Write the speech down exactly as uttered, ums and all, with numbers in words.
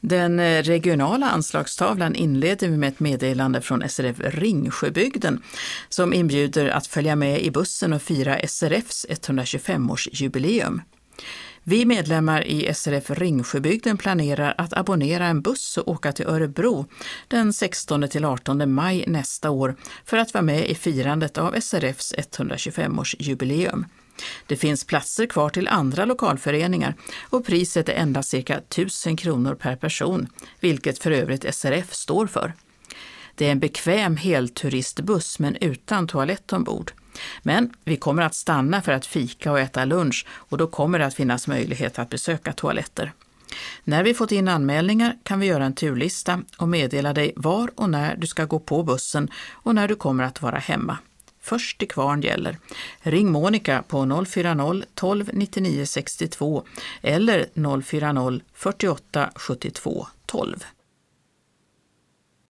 Den regionala anslagstavlan inleder vi med ett meddelande från S R F Ringsjöbygden som inbjuder att följa med i bussen och fira S R F:s etthundratjugofem-årsjubileum. Vi medlemmar i S R F Ringsjöbygden planerar att abonnera en buss och åka till Örebro den sextonde till artonde maj nästa år för att vara med i firandet av S R F:s etthundratjugofem-årsjubileum. Det finns platser kvar till andra lokalföreningar och priset är endast cirka tusen kronor per person, vilket för övrigt S R F står för. Det är en bekväm helturistbuss men utan toalett ombord. Men vi kommer att stanna för att fika och äta lunch och då kommer det att finnas möjlighet att besöka toaletter. När vi fått in anmälningar kan vi göra en turlista och meddela dig var och när du ska gå på bussen och när du kommer att vara hemma. Först till kvarn gäller. Ring Monica på noll fyra noll tolv nittionio sextiotvå eller noll fyra noll fyrtioåtta sjuttiotvå tolv.